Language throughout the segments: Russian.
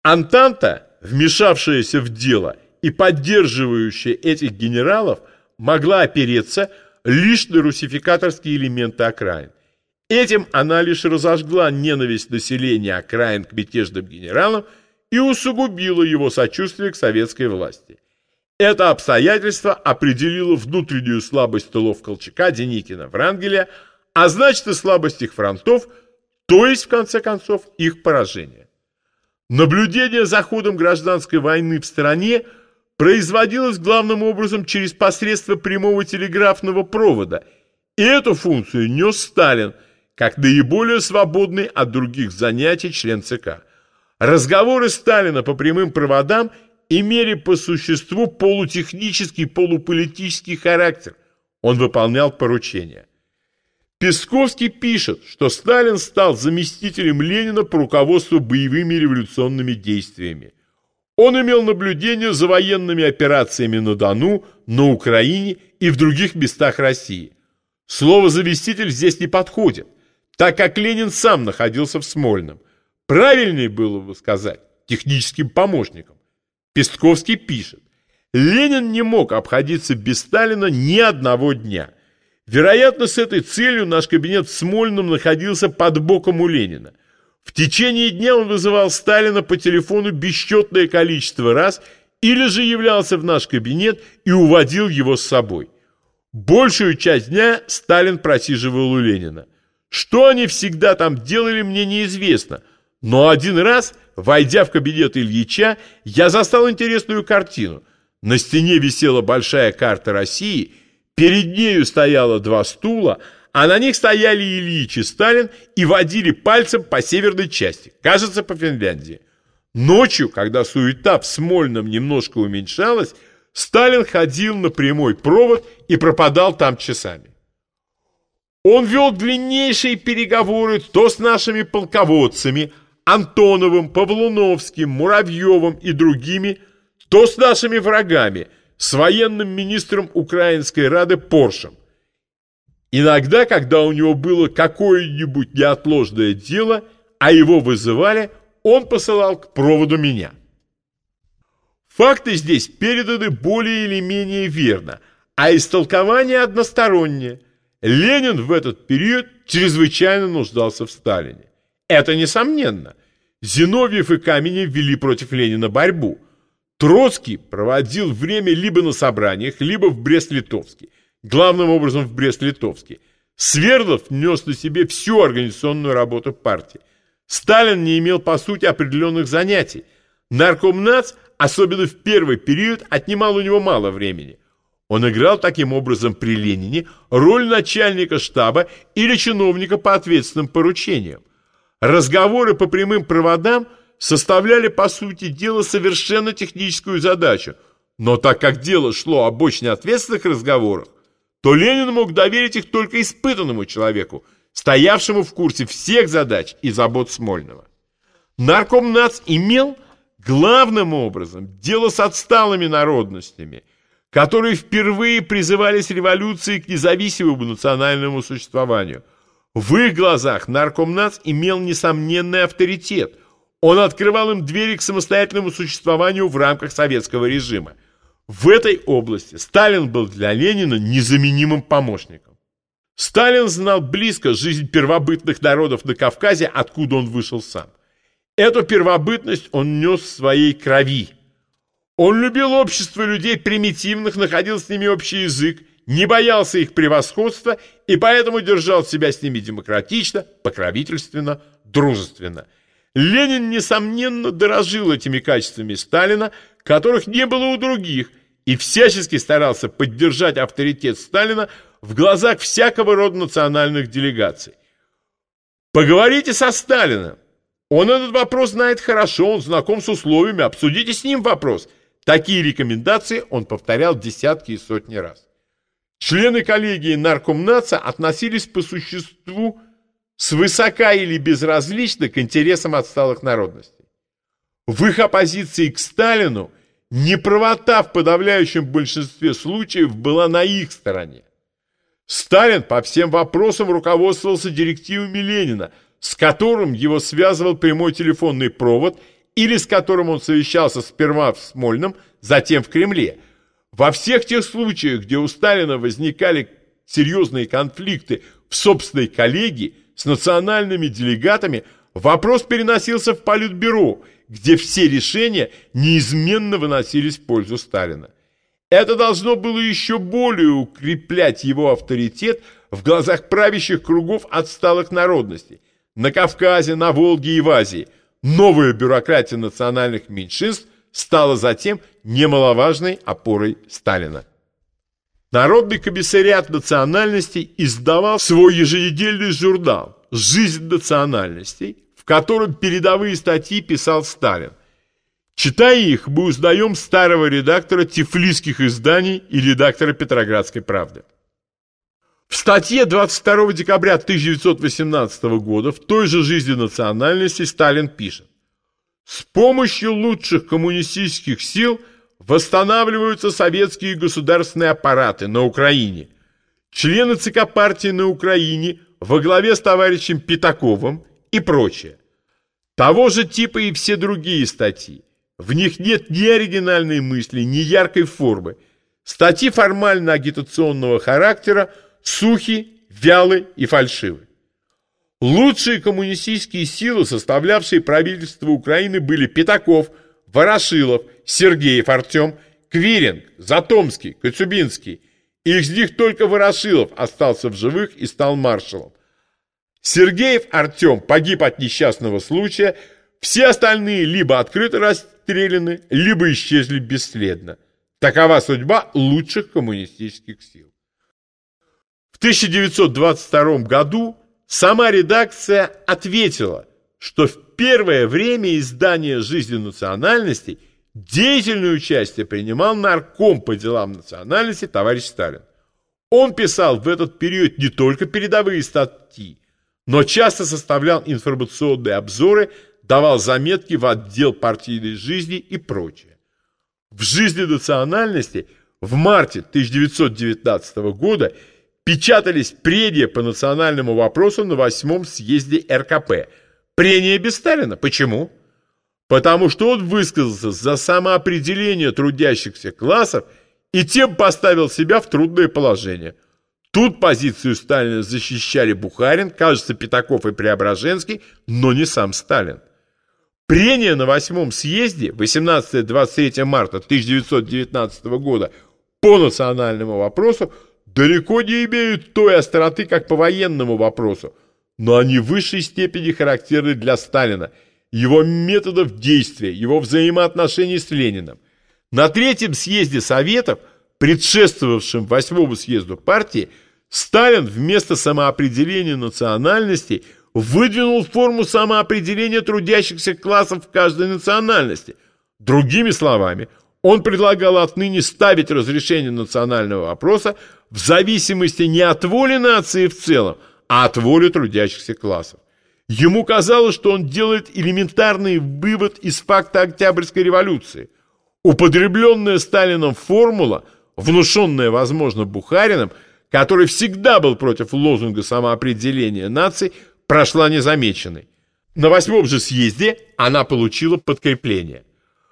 Антанта, вмешавшаяся в дело и поддерживающая этих генералов, могла опереться лишь на русификаторские элементы окраин. Этим она лишь разожгла ненависть населения окраин к мятежным генералам и усугубила его сочувствие к советской власти. Это обстоятельство определило внутреннюю слабость тылов Колчака, Деникина, Врангеля, а значит и слабость их фронтов, то есть, в конце концов, их поражение. Наблюдение за ходом гражданской войны в стране производилось главным образом через посредство прямого телеграфного провода, и эту функцию нес Сталин, как наиболее свободный от других занятий член ЦК. Разговоры Сталина по прямым проводам имели по существу полутехнический, полуполитический характер. Он выполнял поручения. Песковский пишет, что Сталин стал заместителем Ленина по руководству боевыми революционными действиями. Он имел наблюдение за военными операциями на Дону, на Украине и в других местах России. Слово «заместитель» здесь не подходит, так как Ленин сам находился в Смольном. Правильнее было бы сказать техническим помощником. Песковский пишет: Ленин не мог обходиться без Сталина ни одного дня. Вероятно, с этой целью наш кабинет в Смольном находился под боком у Ленина. В течение дня он вызывал Сталина по телефону бесчетное количество раз или же являлся в наш кабинет и уводил его с собой. Большую часть дня Сталин просиживал у Ленина. Что они всегда там делали, мне неизвестно. Но один раз, войдя в кабинет Ильича, я застал интересную картину. На стене висела большая карта России, перед нею стояло два стула, а на них стояли Ильич и Сталин и водили пальцем по северной части, кажется, по Финляндии. Ночью, когда суета в Смольном немножко уменьшалась, Сталин ходил на прямой провод и пропадал там часами. Он вел длиннейшие переговоры то с нашими полководцами Антоновым, Павлуновским, Муравьевым и другими, то с нашими врагами, с военным министром Украинской Рады Поршем. Иногда, когда у него было какое-нибудь неотложное дело, а его вызывали, он посылал к проводу меня. Факты здесь переданы более или менее верно, а истолкование одностороннее. Ленин в этот период чрезвычайно нуждался в Сталине. Это несомненно. Зиновьев и Каменев вели против Ленина борьбу. Троцкий проводил время либо на собраниях, либо в Брест-Литовске. Главным образом в Брест-Литовске. Свердлов нес на себе всю организационную работу партии. Сталин не имел, по сути, определенных занятий. Наркомнац, особенно в первый период, отнимал у него мало времени. Он играл таким образом при Ленине роль начальника штаба или чиновника по ответственным поручениям. Разговоры по прямым проводам составляли, по сути дела, совершенно техническую задачу. Но так как дело шло об очень ответственных разговорах, то Ленин мог доверить их только испытанному человеку, стоявшему в курсе всех задач и забот Смольного. Наркомнац имел главным образом дело с отсталыми народностями, которые впервые призывались революцией к независимому национальному существованию. В их глазах наркомнац имел несомненный авторитет. Он открывал им двери к самостоятельному существованию в рамках советского режима. В этой области Сталин был для Ленина незаменимым помощником. Сталин знал близко жизнь первобытных народов на Кавказе, откуда он вышел сам. Эту первобытность он нес в своей крови. Он любил общество людей примитивных, находил с ними общий язык, не боялся их превосходства и поэтому держал себя с ними демократично, покровительственно, дружественно. Ленин, несомненно, дорожил этими качествами Сталина, которых не было у других, и всячески старался поддержать авторитет Сталина в глазах всякого рода национальных делегаций. Поговорите со Сталиным. Он этот вопрос знает хорошо, он знаком с условиями, обсудите с ним вопрос. Такие рекомендации он повторял десятки и сотни раз. Члены коллегии наркомнаца относились по существу свысока или безразлично к интересам отсталых народностей. В их оппозиции к Сталину неправота в подавляющем большинстве случаев была на их стороне. Сталин по всем вопросам руководствовался директивами Ленина, с которым его связывал прямой телефонный провод или с которым он совещался сперва в Смольном, затем в Кремле. Во всех тех случаях, где у Сталина возникали серьезные конфликты в собственной коллегии с национальными делегатами, вопрос переносился в Политбюро, где все решения неизменно выносились в пользу Сталина. Это должно было еще более укреплять его авторитет в глазах правящих кругов отсталых народностей. На Кавказе, на Волге и в Азии новая бюрократия национальных меньшинств стала затем немаловажной опорой Сталина. Народный комиссариат национальностей издавал свой еженедельный журнал «Жизнь национальностей», в котором передовые статьи писал Сталин. Читая их, мы узнаем старого редактора тифлисских изданий и редактора Петроградской правды. В статье 22 декабря 1918 года в той же «Жизни национальностей» Сталин пишет: «С помощью лучших коммунистических сил восстанавливаются советские государственные аппараты на Украине. Члены ЦК партии на Украине во главе с товарищем Пятаковым и прочее. Того же типа и все другие статьи. В них нет ни оригинальной мысли, ни яркой формы. Статьи формально-агитационного характера сухи, вялы и фальшивы. Лучшие коммунистические силы, составлявшие правительство Украины, были Пятаков, Ворошилов, Сергеев Артем, Квиринг, Затомский, Коцюбинский. Из них только Ворошилов остался в живых и стал маршалом. Сергеев Артем погиб от несчастного случая, все остальные либо открыто расстреляны, либо исчезли бесследно. Такова судьба лучших коммунистических сил». В 1922 году сама редакция ответила, что в первое время издания «Жизни национальностей» деятельное участие принимал нарком по делам национальности товарищ Сталин. Он писал в этот период не только передовые статьи, но часто составлял информационные обзоры, давал заметки в отдел партийной жизни и прочее. В «Жизни национальности» в марте 1919 года печатались прения по национальному вопросу на 8-м съезде РКП. Прения без Сталина. Почему? Потому что он высказался за самоопределение трудящихся классов и тем поставил себя в трудное положение. Тут позицию Сталина защищали Бухарин, кажется, Пятаков и Преображенский, но не сам Сталин. Прения на 8-м съезде 18-23 марта 1919 года по национальному вопросу далеко не имеют той остроты, как по военному вопросу, но они в высшей степени характерны для Сталина, его методов действия, его взаимоотношений с Лениным. На 3-м съезде Советов, предшествовавшем 8-му съезду партии, Сталин вместо самоопределения национальностей выдвинул форму самоопределения трудящихся классов каждой национальности. Другими словами, он предлагал отныне ставить разрешение национального вопроса в зависимости не от воли нации в целом, а от воли трудящихся классов. Ему казалось, что он делает элементарный вывод из факта Октябрьской революции. Употребленная Сталином формула, внушенная, возможно, Бухариным, который всегда был против лозунга самоопределения наций, прошла незамеченной. На 8-м же съезде она получила подкрепление.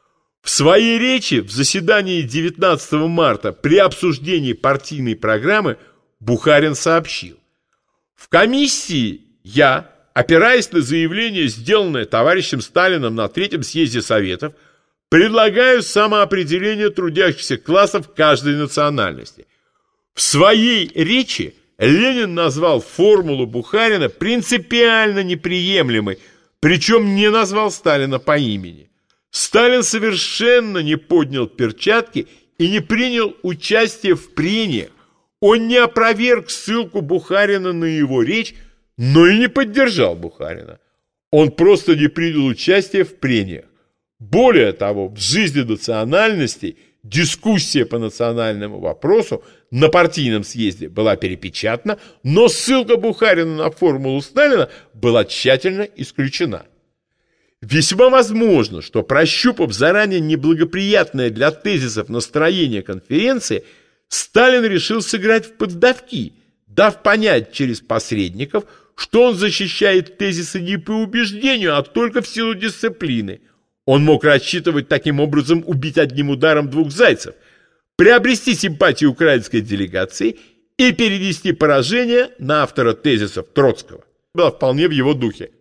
В своей речи в заседании 19 марта при обсуждении партийной программы Бухарин сообщил: «В комиссии я, опираясь на заявление, сделанное товарищем Сталиным на 3-м съезде Советов, предлагаю самоопределение трудящихся классов каждой национальности». В своей речи Ленин назвал формулу Бухарина принципиально неприемлемой, причем не назвал Сталина по имени. Сталин совершенно не поднял перчатки и не принял участие в прениях. Он не опроверг ссылку Бухарина на его речь, но и не поддержал Бухарина. Он просто не принял участие в прениях. Более того, в «Жизни национальностей» дискуссия по национальному вопросу на партийном съезде была перепечатана, но ссылка Бухарина на формулу Сталина была тщательно исключена. Весьма возможно, что, прощупав заранее неблагоприятное для тезисов настроение конференции, Сталин решил сыграть в поддавки, дав понять через посредников, что он защищает тезисы не по убеждению, а только в силу дисциплины. Он мог рассчитывать таким образом убить одним ударом двух зайцев, приобрести симпатии украинской делегации и перенести поражение на автора тезисов Троцкого. Было вполне в его духе.